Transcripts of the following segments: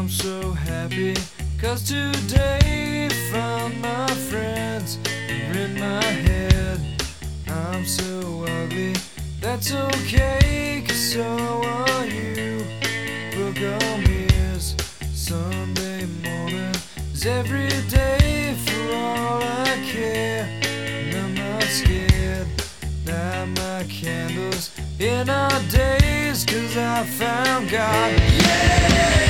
I'm so happy, 'cause today found my friends are in my head. I'm so ugly, that's okay, 'cause so are you. Book on ears, Sunday morning is every day for all I care. And I'm not scared, light my candles in our days, 'cause I found God. Yeah!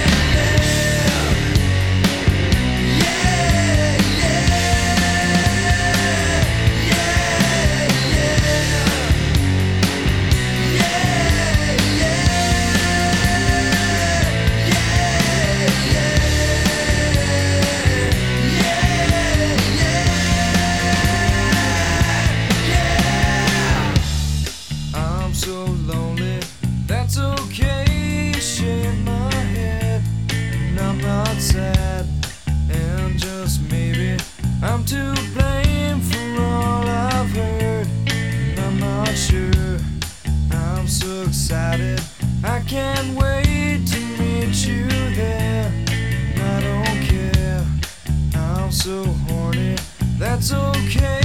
So lonely, that's okay, shake my head, and I'm not sad, and just maybe I'm to blame for all I've heard, and I'm not sure. I'm so excited, I can't wait to meet you there, and I don't care, I'm so horny, that's okay.